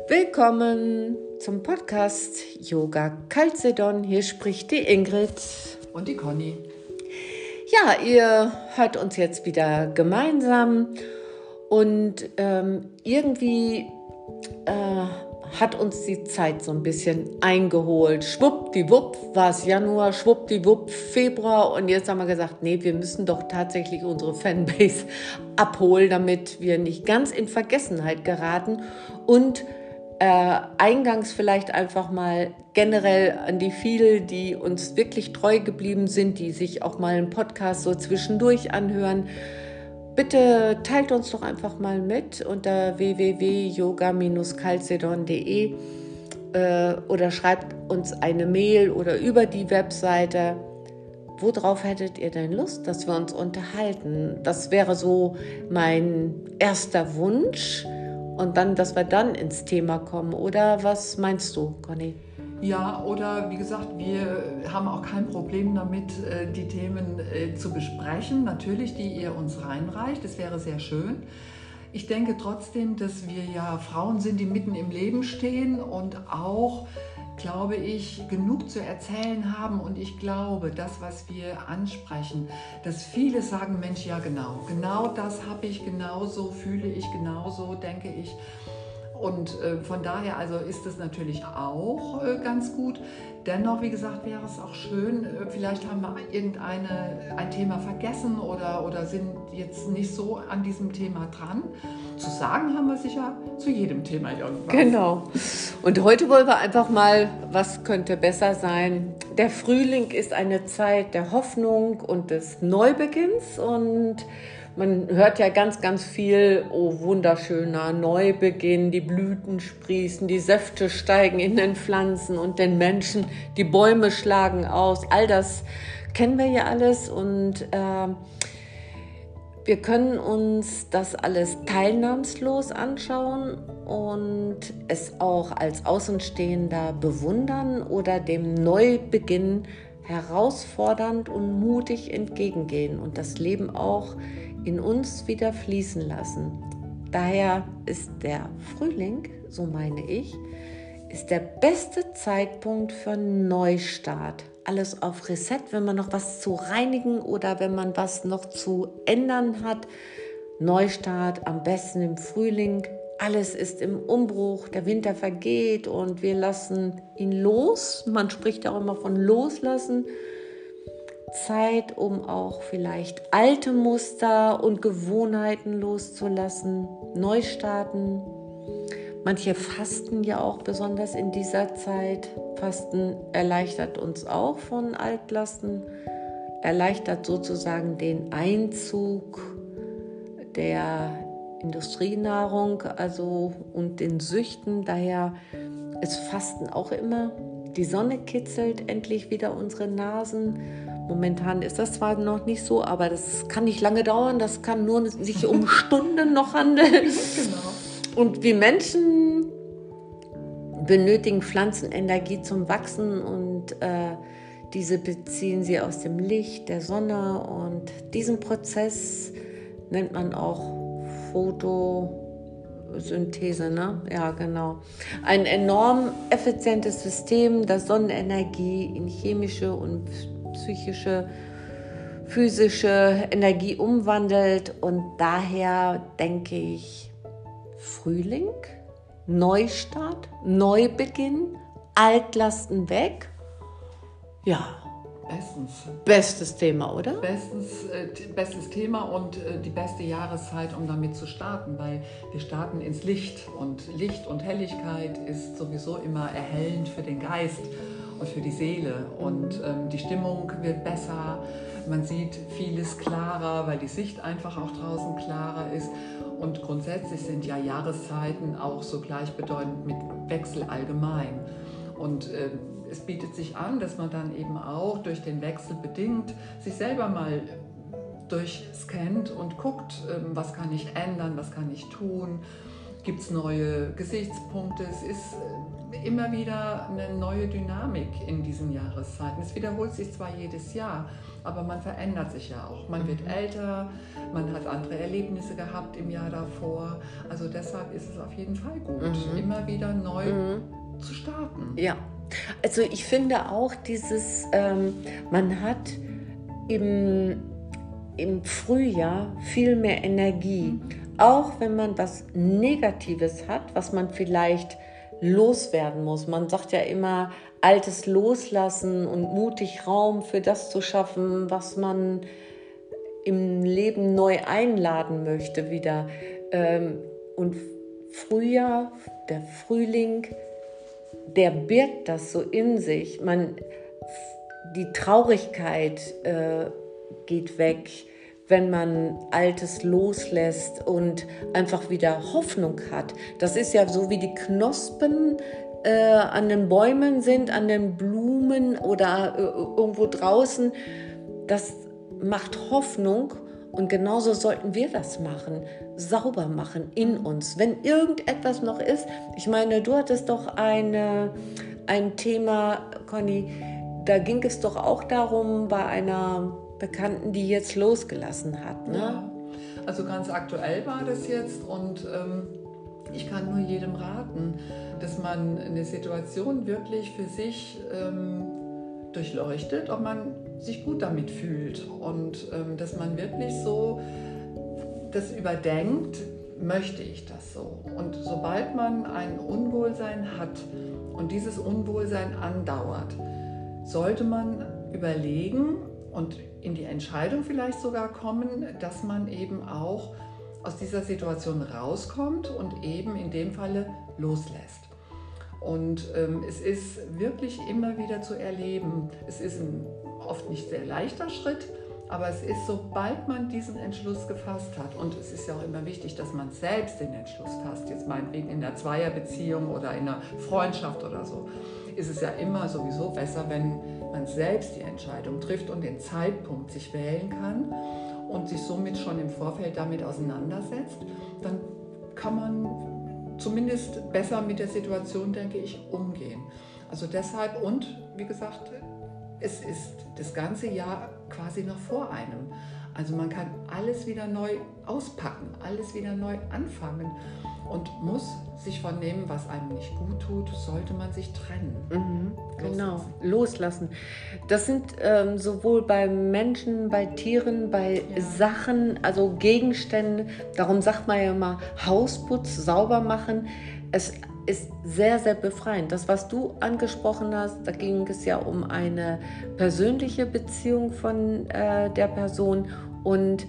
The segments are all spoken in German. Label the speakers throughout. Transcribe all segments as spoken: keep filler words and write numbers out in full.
Speaker 1: Willkommen zum Podcast Yoga Chalcedon. Hier spricht die Ingrid.
Speaker 2: Und die Conny.
Speaker 1: Ja, ihr hört uns jetzt wieder gemeinsam und ähm, irgendwie äh, hat uns die Zeit so ein bisschen eingeholt. Schwuppdiwupp war es Januar, schwuppdiwupp Februar und jetzt haben wir gesagt, nee, wir müssen doch tatsächlich unsere Fanbase abholen, damit wir nicht ganz in Vergessenheit geraten und Äh, eingangs vielleicht einfach mal generell an die vielen, die uns wirklich treu geblieben sind, die sich auch mal einen Podcast so zwischendurch anhören. Bitte teilt uns doch einfach mal mit unter w w w punkt yoga chalcedon punkt de äh, oder schreibt uns eine Mail oder über die Webseite. Worauf hättet ihr denn Lust, dass wir uns unterhalten? Das wäre so mein erster Wunsch. Und dann, dass wir dann ins Thema kommen. Oder was meinst du, Conny?
Speaker 2: Ja, oder wie gesagt, wir haben auch kein Problem damit, die Themen zu besprechen. Natürlich, die ihr uns reinreicht. Das wäre sehr schön. Ich denke trotzdem, dass wir ja Frauen sind, die mitten im Leben stehen und auch, glaube ich, genug zu erzählen haben. Und ich glaube, das, was wir ansprechen, dass viele sagen, Mensch, ja genau, genau das habe ich, genauso fühle ich, genauso denke ich. Und äh, von daher also ist es natürlich auch äh, ganz gut. Dennoch, wie gesagt, wäre es auch schön, äh, vielleicht haben wir irgendeine, ein Thema vergessen oder, oder sind jetzt nicht so an diesem Thema dran. Zu sagen haben wir sicher zu jedem Thema irgendwas.
Speaker 1: Genau. Und heute wollen wir einfach mal, was könnte besser sein? Der Frühling ist eine Zeit der Hoffnung und des Neubeginns und man hört ja ganz, ganz viel, oh wunderschöner Neubeginn, die Blüten sprießen, die Säfte steigen in den Pflanzen und den Menschen, die Bäume schlagen aus. All das kennen wir ja alles und äh, wir können uns das alles teilnahmslos anschauen und es auch als Außenstehender bewundern oder dem Neubeginn herausfordernd und mutig entgegengehen und das Leben auch in uns wieder fließen lassen. Daher ist der Frühling, so meine ich, ist der beste Zeitpunkt für einen Neustart. Alles auf Reset, wenn man noch was zu reinigen oder wenn man was noch zu ändern hat. Neustart am besten im Frühling. Alles ist im Umbruch, der Winter vergeht und wir lassen ihn los. Man spricht auch immer von loslassen. Zeit, um auch vielleicht alte Muster und Gewohnheiten loszulassen, neu starten. Manche fasten ja auch besonders in dieser Zeit. Fasten erleichtert uns auch von Altlasten, erleichtert sozusagen den Einzug der Industrienahrung also und den Süchten. Daher ist Fasten auch immer. Die Sonne kitzelt endlich wieder unsere Nasen. Momentan ist das zwar noch nicht so, aber das kann nicht lange dauern. Das kann nur sich um Stunden noch handeln. Genau. Und wir Menschen benötigen Pflanzenenergie zum Wachsen und äh, diese beziehen sie aus dem Licht der Sonne. Und diesen Prozess nennt man auch Photosynthese, ne? Ja, genau. Ein enorm effizientes System, das Sonnenenergie in chemische und psychische, physische Energie umwandelt und daher denke ich Frühling, Neustart, Neubeginn, Altlasten weg. Ja,
Speaker 2: bestens.
Speaker 1: Bestes Thema, oder?
Speaker 2: Bestens, äh, bestes Thema und äh, die beste Jahreszeit, um damit zu starten, weil wir starten ins Licht und Licht und Helligkeit ist sowieso immer erhellend für den Geist und für die Seele und ähm, die Stimmung wird besser, man sieht vieles klarer, weil die Sicht einfach auch draußen klarer ist und grundsätzlich sind ja Jahreszeiten auch so gleichbedeutend mit Wechsel allgemein und äh, es bietet sich an, dass man dann eben auch durch den Wechsel bedingt sich selber mal durchscannt und guckt, was kann ich ändern, was kann ich tun. gibt es neue Gesichtspunkte. Es ist immer wieder eine neue Dynamik in diesen Jahreszeiten. Es wiederholt sich zwar jedes Jahr, aber man verändert sich ja auch. Man wird älter, man hat andere Erlebnisse gehabt im Jahr davor. Also deshalb ist es auf jeden Fall gut, mhm. immer wieder neu mhm. zu starten.
Speaker 1: Ja, also ich finde auch dieses, ähm, man hat im, im Frühjahr viel mehr Energie. Mhm. Auch wenn man was Negatives hat, was man vielleicht loswerden muss. Man sagt ja immer, Altes loslassen und mutig Raum für das zu schaffen, was man im Leben neu einladen möchte wieder. Und Frühjahr, der Frühling, der birgt das so in sich. Man, die Traurigkeit äh, geht weg, wenn man Altes loslässt und einfach wieder Hoffnung hat. Das ist ja so, wie die Knospen äh, an den Bäumen sind, an den Blumen oder äh, irgendwo draußen. Das macht Hoffnung und genauso sollten wir das machen, sauber machen in uns. Wenn irgendetwas noch ist, ich meine, du hattest doch eine, ein Thema, Conny, da ging es doch auch darum, bei einer Bekannten, die jetzt losgelassen hat. Ne?
Speaker 2: Ja, also ganz aktuell war das jetzt und ähm, ich kann nur jedem raten, dass man eine Situation wirklich für sich ähm, durchleuchtet, ob man sich gut damit fühlt und ähm, dass man wirklich so das überdenkt, möchte ich das so? Und sobald man ein Unwohlsein hat und dieses Unwohlsein andauert, sollte man überlegen, und in die Entscheidung vielleicht sogar kommen, dass man eben auch aus dieser Situation rauskommt und eben in dem Falle loslässt. Und ähm, es ist wirklich immer wieder zu erleben. Es ist ein oft nicht sehr leichter Schritt, aber es ist, sobald man diesen Entschluss gefasst hat, und es ist ja auch immer wichtig, dass man selbst den Entschluss fasst, jetzt meinetwegen in einer Zweierbeziehung oder in einer Freundschaft oder so, ist es ja immer sowieso besser, wenn man selbst die Entscheidung trifft und den Zeitpunkt sich wählen kann und sich somit schon im Vorfeld damit auseinandersetzt, dann kann man zumindest besser mit der Situation, denke ich, umgehen. Also deshalb und, wie gesagt, es ist das ganze Jahr quasi noch vor einem. Also man kann alles wieder neu auspacken, alles wieder neu anfangen und muss sich von dem, was einem nicht gut tut, sollte man sich trennen.
Speaker 1: Mhm, genau, loslassen. Das sind ähm, sowohl bei Menschen, bei Tieren, bei ja. Sachen, also Gegenstände. Darum sagt man ja immer, Hausputz, sauber machen. Es ist sehr, sehr befreiend. Das, was du angesprochen hast, da ging es ja um eine persönliche Beziehung von äh, der Person und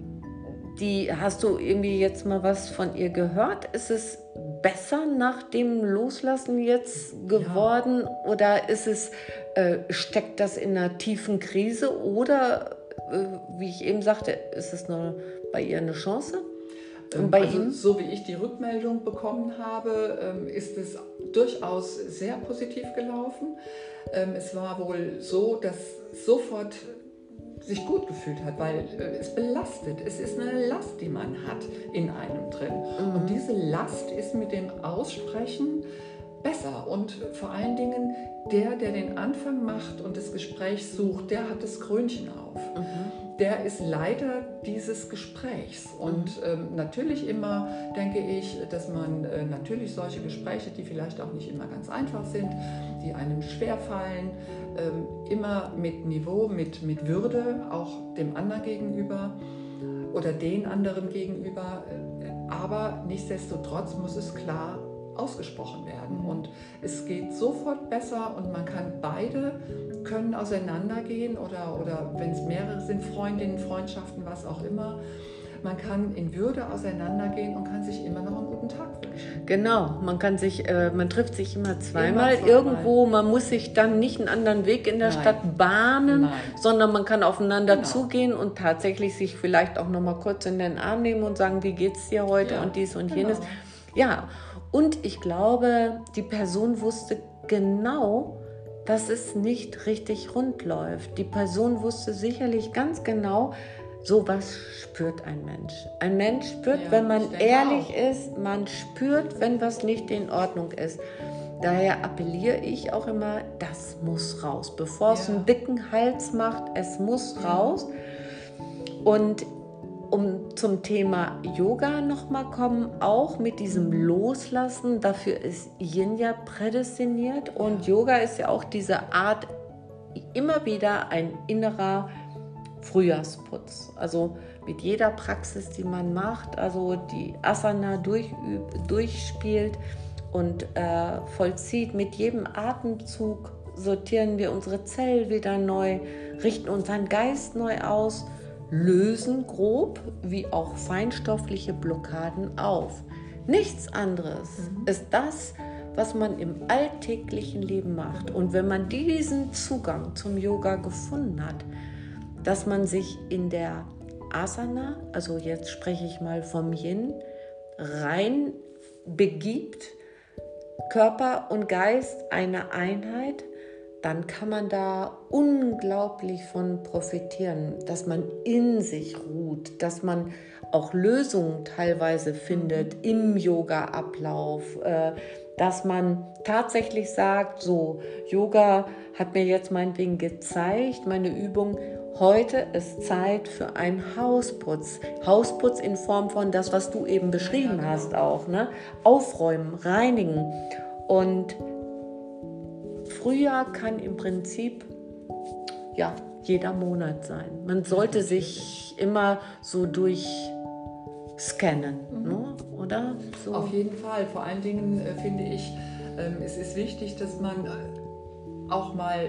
Speaker 1: die, hast du irgendwie jetzt mal was von ihr gehört? Ist es besser nach dem Loslassen jetzt geworden ja. oder ist es, äh, steckt das in einer tiefen Krise oder, äh, wie ich eben sagte, ist es eine, bei ihr eine Chance?
Speaker 2: Und bei also, ihm? So wie ich die Rückmeldung bekommen habe, ist es durchaus sehr positiv gelaufen. Es war wohl so, dass sofort sich gut gefühlt hat, weil es belastet. Es ist eine Last, die man hat in einem drin. Mhm. Und diese Last ist mit dem Aussprechen besser. Und vor allen Dingen der, der den Anfang macht und das Gespräch sucht, der hat das Krönchen auf. Mhm. Der ist Leiter dieses Gesprächs. Und ähm, natürlich immer denke ich, dass man äh, natürlich solche Gespräche, die vielleicht auch nicht immer ganz einfach sind, die einem schwerfallen, ähm, immer mit Niveau, mit, mit Würde, auch dem anderen gegenüber oder den anderen gegenüber. Äh, aber nichtsdestotrotz muss es klar ausgesprochen werden. Und es geht sofort besser und man kann beide können auseinandergehen oder, oder wenn es mehrere sind, Freundinnen, Freundschaften, was auch immer. Man kann in Würde auseinandergehen und kann sich immer noch einen guten Tag wünschen.
Speaker 1: Genau, man kann sich, äh, man trifft sich immer zweimal, immer zweimal irgendwo. Man muss sich dann nicht einen anderen Weg in der Nein. Stadt bahnen, Nein. sondern man kann aufeinander genau. zugehen und tatsächlich sich vielleicht auch noch mal kurz in den Arm nehmen und sagen, wie geht's dir heute ja, und dies und genau. jenes. Ja, und ich glaube, die Person wusste genau, dass es nicht richtig rund läuft. Die Person wusste sicherlich ganz genau, Sowas spürt ein Mensch. Ein Mensch spürt,
Speaker 2: Ja,
Speaker 1: wenn man
Speaker 2: ich denke
Speaker 1: ehrlich
Speaker 2: auch.
Speaker 1: ist, man spürt, wenn was nicht in Ordnung ist. Daher appelliere ich auch immer, das muss raus. Bevor es
Speaker 2: Ja.
Speaker 1: einen dicken Hals macht, es muss
Speaker 2: Ja.
Speaker 1: raus. Und um zum Thema Yoga nochmal kommen, auch mit diesem Loslassen, dafür ist Yin ja prädestiniert. Und
Speaker 2: Ja.
Speaker 1: Yoga ist ja auch diese Art, immer wieder ein innerer Frühjahrsputz. Also mit jeder Praxis, die man macht, also die Asana durchübt, durchspielt und äh, vollzieht, mit jedem Atemzug sortieren wir unsere Zellen wieder neu, richten unseren Geist neu aus, lösen grob wie auch feinstoffliche Blockaden auf. Nichts anderes mhm. ist das, was man im alltäglichen Leben macht. Und wenn man diesen Zugang zum Yoga gefunden hat, dass man sich in der Asana, also jetzt spreche ich mal vom Yin, rein begibt, Körper und Geist eine Einheit, dann kann man da unglaublich von profitieren, dass man in sich ruht, dass man auch Lösungen teilweise findet im Yoga-Ablauf, äh, dass man tatsächlich sagt, so, Yoga hat mir jetzt meinetwegen gezeigt, meine Übung, heute ist Zeit für einen Hausputz. Hausputz in Form von das, was du eben beschrieben ja, ja, hast auch, ne? Aufräumen, reinigen. Und Frühjahr kann im Prinzip ja, jeder Monat sein. Man sollte sich immer so durchscannen, mhm. ne? Oder? So.
Speaker 2: Auf jeden Fall. Vor allen Dingen äh, finde ich, ähm, es ist wichtig, dass man äh, auch mal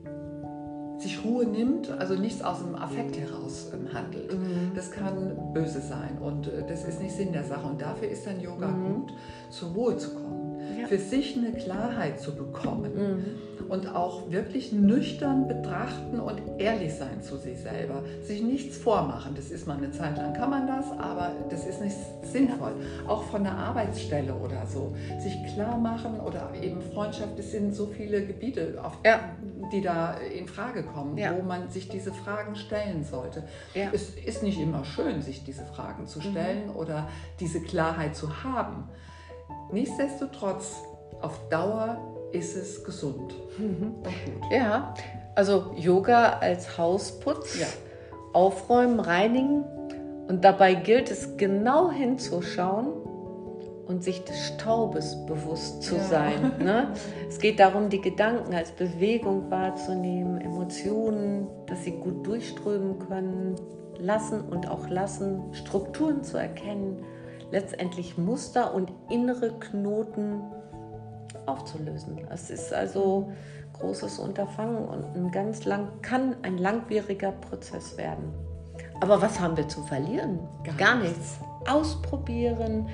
Speaker 2: sich Ruhe nimmt, also nichts aus dem Affekt heraus ähm, handelt. Mhm. Das kann böse sein und äh, das ist nicht Sinn der Sache. Und dafür ist dann Yoga mhm. gut, zur Ruhe zu kommen. Ja. Für sich eine Klarheit zu bekommen mhm. und auch wirklich nüchtern betrachten und ehrlich sein zu sich selber. Sich nichts vormachen, das ist mal eine Zeit lang, kann man das, aber das ist nicht sinnvoll. Auch von der Arbeitsstelle oder so. Sich klar machen oder eben Freundschaft, es sind so viele Gebiete, auf, ja. die da in Frage kommen, ja. wo man sich diese Fragen stellen sollte. Ja. Es ist nicht immer schön, sich diese Fragen zu stellen mhm. oder diese Klarheit zu haben. Nichtsdestotrotz, auf Dauer ist es gesund mhm. und gut.
Speaker 1: Ja, also Yoga als Hausputz, ja. aufräumen, reinigen und dabei gilt es genau hinzuschauen und sich des Staubes bewusst zu ja. sein. Ne? Es geht darum, die Gedanken als Bewegung wahrzunehmen, Emotionen, dass sie gut durchströmen können, lassen und auch lassen, Strukturen zu erkennen, letztendlich Muster und innere Knoten aufzulösen. Es ist also ein großes Unterfangen und ein ganz lang, kann ein langwieriger Prozess werden. Aber was haben wir zu verlieren? Gar, Gar nichts. Ausprobieren.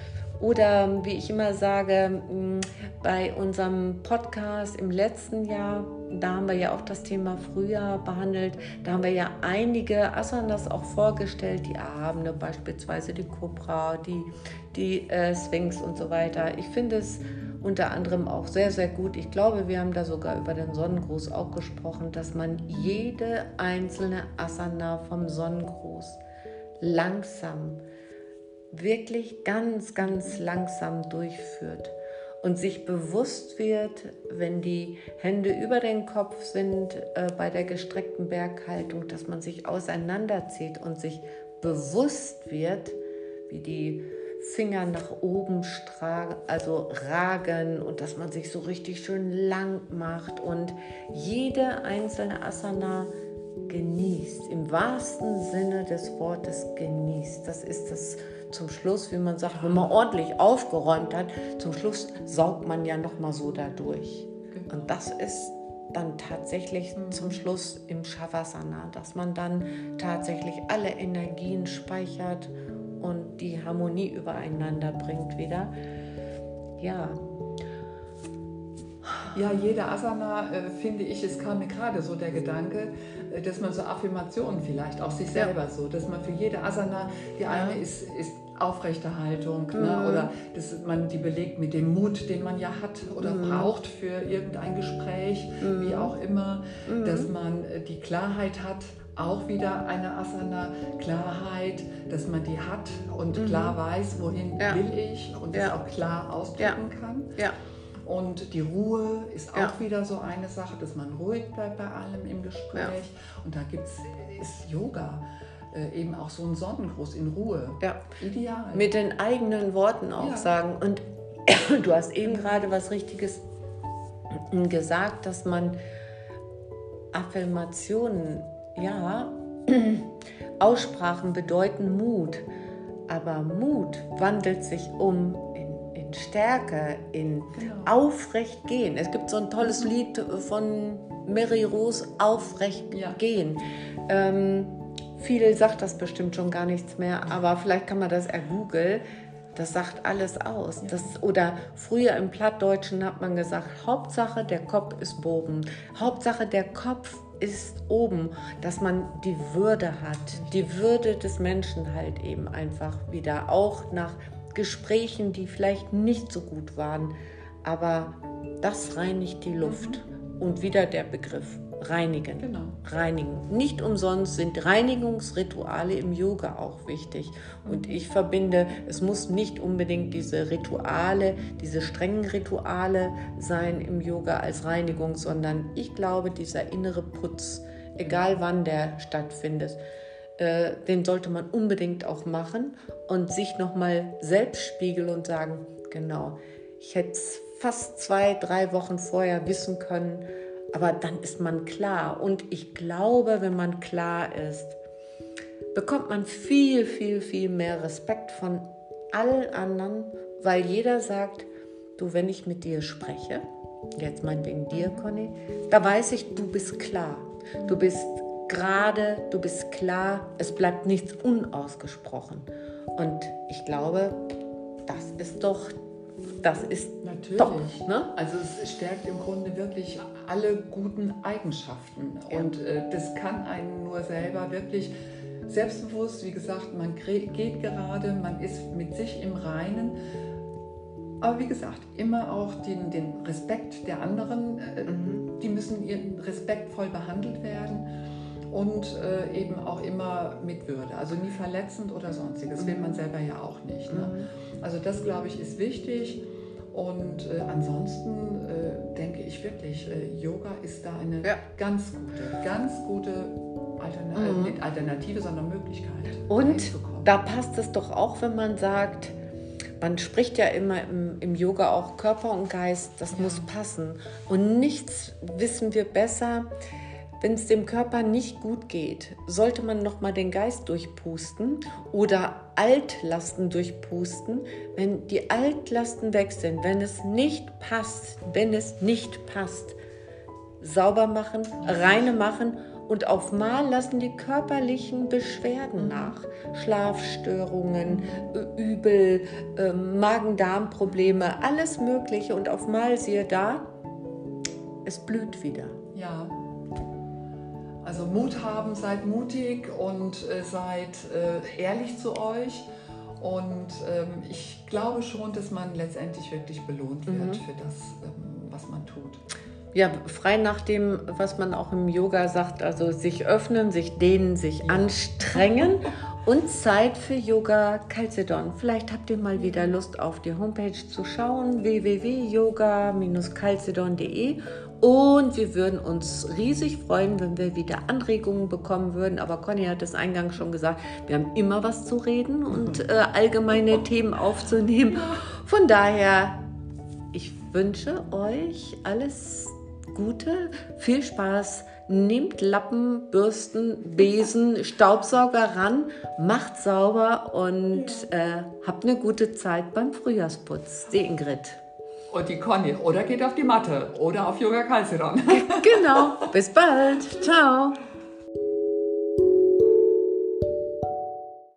Speaker 1: Oder wie ich immer sage, bei unserem Podcast im letzten Jahr, da haben wir ja auch das Thema Frühjahr behandelt, da haben wir ja einige Asanas auch vorgestellt, die Abende, beispielsweise die Cobra, die, die äh, Sphinx und so weiter. Ich finde es unter anderem auch sehr, sehr gut. Ich glaube, wir haben da sogar über den Sonnengruß auch gesprochen, dass man jede einzelne Asana vom Sonnengruß langsam, wirklich ganz, ganz langsam durchführt und sich bewusst wird, wenn die Hände über den Kopf sind, äh, bei der gestreckten Berghaltung, dass man sich auseinanderzieht und sich bewusst wird, wie die Finger nach oben stra- also ragen und dass man sich so richtig schön lang macht und jede einzelne Asana genießt, im wahrsten Sinne des Wortes genießt. Das ist das zum Schluss, wie man sagt, wenn man ordentlich aufgeräumt hat, zum Schluss saugt man ja nochmal so da durch. Genau. Und das ist dann tatsächlich mhm. zum Schluss im Shavasana, dass man dann tatsächlich alle Energien speichert und die Harmonie übereinander bringt wieder. Ja.
Speaker 2: Ja, jede Asana, äh, finde ich, es kam mir gerade so der Gedanke, äh, dass man so Affirmationen vielleicht, auch sich selber ja. so, dass man für jede Asana, die eine ja. ist, ist Aufrechterhaltung mhm. ne, oder dass man die belegt mit dem Mut, den man ja hat oder mhm. braucht für irgendein Gespräch, mhm. wie auch immer, mhm. dass man die Klarheit hat auch wieder eine Asana, Klarheit, dass man die hat und mhm. klar weiß, wohin ja. will ich und ja. das auch klar ausdrücken ja. kann.
Speaker 1: Ja.
Speaker 2: Und die Ruhe ist auch ja. wieder so eine Sache, dass man ruhig bleibt bei allem im Gespräch. Ja. Und da gibt's, ist Yoga äh, eben auch so ein Sonnengruß in Ruhe.
Speaker 1: Ja.
Speaker 2: Ideal.
Speaker 1: Mit den eigenen Worten auch ja. sagen. Und du hast eben gerade was Richtiges gesagt, dass man Affirmationen, ja, Aussprachen bedeuten Mut. Aber Mut wandelt sich um in, in Stärke, in genau. aufrecht gehen. Es gibt so ein tolles Lied von Mary Rose, Aufrecht ja. gehen. Ähm, viel sagt das bestimmt schon gar nichts mehr, aber vielleicht kann man das ergoogeln. Das sagt alles aus. Ja. Das, oder früher im Plattdeutschen hat man gesagt, Hauptsache der Kopf ist boben. Hauptsache der Kopf ist oben, dass man die Würde hat. Die Würde des Menschen halt eben einfach wieder. Auch nach Gesprächen, die vielleicht nicht so gut waren. Aber das reinigt die Luft. Mhm. Und wieder der Begriff. Reinigen.
Speaker 2: Genau.
Speaker 1: Reinigen. Nicht umsonst sind Reinigungsrituale im Yoga auch wichtig. Und ich verbinde, es muss nicht unbedingt diese Rituale, diese strengen Rituale sein im Yoga als Reinigung, sondern ich glaube, dieser innere Putz, egal wann der stattfindet, äh, den sollte man unbedingt auch machen und sich nochmal selbst spiegeln und sagen, genau, ich hätte es fast zwei, drei Wochen vorher wissen können, aber dann ist man klar. Und ich glaube, wenn man klar ist, bekommt man viel, viel, viel mehr Respekt von allen anderen, weil jeder sagt, du, wenn ich mit dir spreche, jetzt meinetwegen dir, Conny, da weiß ich, du bist klar. Du bist gerade, du bist klar, es bleibt nichts unausgesprochen. Und ich glaube, das ist doch Das ist
Speaker 2: natürlich,
Speaker 1: top, ne?
Speaker 2: Also es stärkt im Grunde wirklich alle guten Eigenschaften ja. und äh, das kann einen nur selber wirklich selbstbewusst, wie gesagt, man geht gerade, man ist mit sich im Reinen, aber wie gesagt, immer auch den, den Respekt der anderen, äh, mhm. die müssen respektvoll behandelt werden und äh, eben auch immer mit Würde, also nie verletzend oder sonstiges, das will man selber ja auch nicht. Ne? Mhm. Also das, glaube ich, ist wichtig. Und äh, ansonsten äh, denke ich wirklich, äh, Yoga ist da eine ja. ganz gute, ganz gute Alterna- mhm. äh, nicht Alternative, sondern Möglichkeit.
Speaker 1: Und da passt es doch auch, wenn man sagt, man spricht ja immer im, im Yoga auch Körper und Geist, das ja. muss passen. Und nichts wissen wir besser, wenn es dem Körper nicht gut geht, sollte man nochmal den Geist durchpusten oder Altlasten durchpusten. Wenn die Altlasten weg sind, wenn es nicht passt, wenn es nicht passt, sauber machen, reine machen und auf Mal lassen die körperlichen Beschwerden nach. Schlafstörungen, Übel, äh, Magen-Darm-Probleme, alles Mögliche und auf Mal siehe da, es blüht wieder.
Speaker 2: Ja. Also Mut haben, seid mutig und äh, seid äh, ehrlich zu euch. Und ähm, ich glaube schon, dass man letztendlich wirklich belohnt wird mhm. für das, ähm, was man tut.
Speaker 1: Ja, frei nach dem, was man auch im Yoga sagt, also sich öffnen, sich dehnen, sich ja. anstrengen und Zeit für Yoga Chalcedon. Vielleicht habt ihr mal wieder Lust, auf die Homepage zu schauen, w w w punkt yoga Bindestrich chalcedon punkt de. Und wir würden uns riesig freuen, wenn wir wieder Anregungen bekommen würden. Aber Conny hat es eingangs schon gesagt, wir haben immer was zu reden und äh, allgemeine Themen aufzunehmen. Von daher, ich wünsche euch alles Gute, viel Spaß. Nehmt Lappen, Bürsten, Besen, Staubsauger ran, macht sauber und äh, habt eine gute Zeit beim Frühjahrsputz. Die Ingrid.
Speaker 2: Und die Conny. Oder geht auf die Matte oder auf Yoga Chalcedon.
Speaker 1: Genau. Bis bald. Ciao.